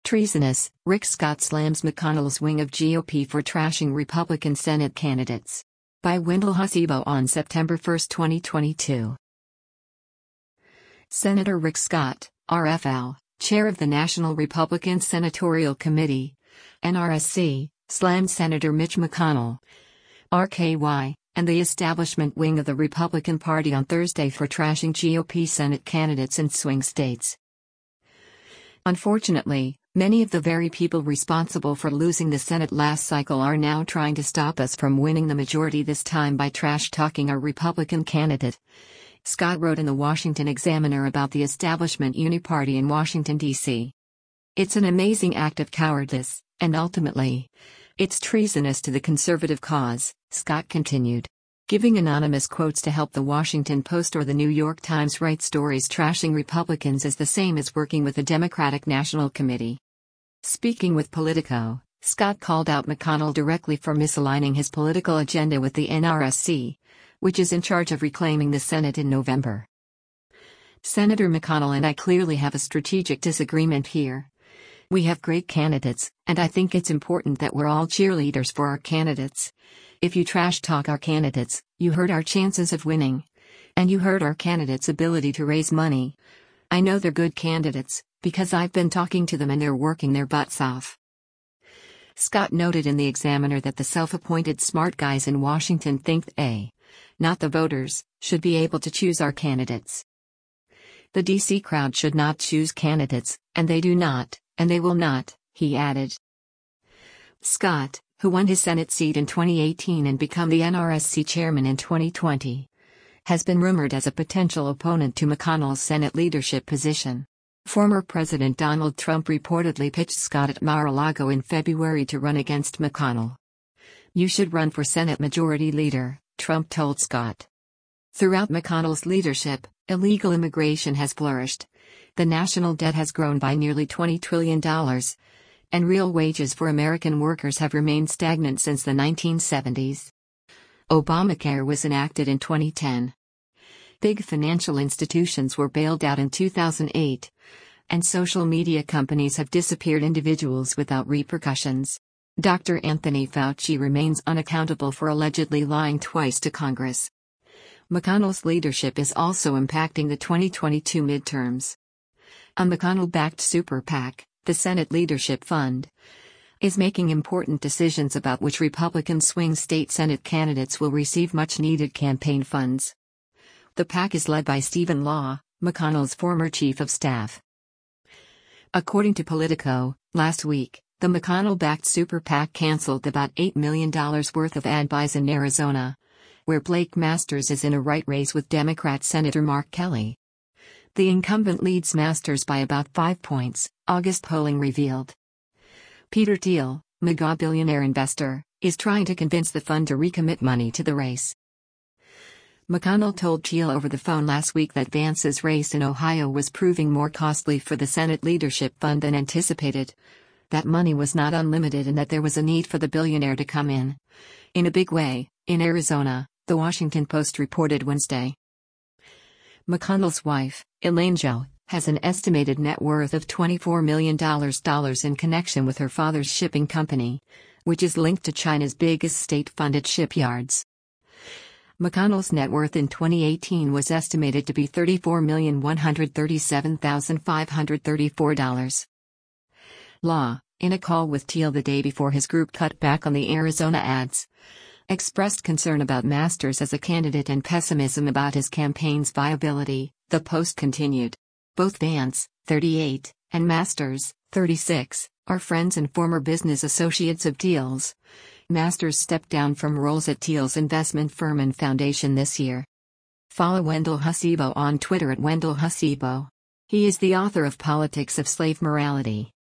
Treasonous, Rick Scott slams McConnell's wing of GOP for trashing Republican Senate candidates. By Wendell Husibo on September 1, 2022. Senator Rick Scott, RFL, chair of the National Republican Senatorial Committee, NRSC, slammed Senator Mitch McConnell, RKY, and the establishment wing of the Republican Party on Thursday for trashing GOP Senate candidates in swing states. Unfortunately, many of the very people responsible for losing the Senate last cycle are now trying to stop us from winning the majority this time by trash-talking our Republican candidate. Scott wrote in the Washington Examiner about the establishment uniparty in Washington, D.C. It's an amazing act of cowardice, and ultimately, it's treasonous to the conservative cause, Scott continued. Giving anonymous quotes to help the Washington Post or the New York Times write stories trashing Republicans is the same as working with the Democratic National Committee. Speaking with Politico, Scott called out McConnell directly for misaligning his political agenda with the NRSC, which is in charge of reclaiming the Senate in November. Senator McConnell and I clearly have a strategic disagreement here. We have great candidates, and I think it's important that we're all cheerleaders for our candidates. If you trash talk our candidates, you hurt our chances of winning. And you hurt our candidates' ability to raise money. I know they're good candidates, because I've been talking to them and they're working their butts off. Scott noted in the Examiner that the self-appointed smart guys in Washington think they, not the voters, should be able to choose our candidates. The DC crowd should not choose candidates, and they do not, and they will not, he added. Scott, who won his Senate seat in 2018 and became the NRSC chairman in 2020, has been rumored as a potential opponent to McConnell's Senate leadership position. Former President Donald Trump reportedly pitched Scott at Mar-a-Lago in February to run against McConnell. You should run for Senate Majority Leader, Trump told Scott. Throughout McConnell's leadership, illegal immigration has flourished. The national debt has grown by nearly $20 trillion. And real wages for American workers have remained stagnant since the 1970s. Obamacare was enacted in 2010. Big financial institutions were bailed out in 2008. And social media companies have disappeared individuals without repercussions. Dr. Anthony Fauci remains unaccountable for allegedly lying twice to Congress. McConnell's leadership is also impacting the 2022 midterms. A McConnell-backed super PAC, the Senate Leadership Fund, is making important decisions about which Republican swing state Senate candidates will receive much-needed campaign funds. The PAC is led by Stephen Law, McConnell's former chief of staff. According to Politico, last week, the McConnell-backed super PAC canceled about $8 million worth of ad buys in Arizona, where Blake Masters is in a right race with Democrat Senator Mark Kelly. The incumbent leads Masters by about 5 points, August polling revealed. Peter Thiel, mega billionaire investor, is trying to convince the fund to recommit money to the race. McConnell told Thiel over the phone last week that Vance's race in Ohio was proving more costly for the Senate Leadership Fund than anticipated, that money was not unlimited and that there was a need for the billionaire to come in a big way, in Arizona, The Washington Post reported Wednesday. McConnell's wife, Elaine Zhou, has an estimated net worth of $24 million in connection with her father's shipping company, which is linked to China's biggest state-funded shipyards. McConnell's net worth in 2018 was estimated to be $34,137,534. Law, in a call with Thiel the day before his group cut back on the Arizona ads, expressed concern about Masters as a candidate and pessimism about his campaign's viability, the Post continued. Both Vance, 38, and Masters, 36, are friends and former business associates of Thiel's. Masters stepped down from roles at Thiel's investment firm and foundation this year. Follow Wendell Husibo on Twitter at Wendell Husibo. He is the author of Politics of Slave Morality.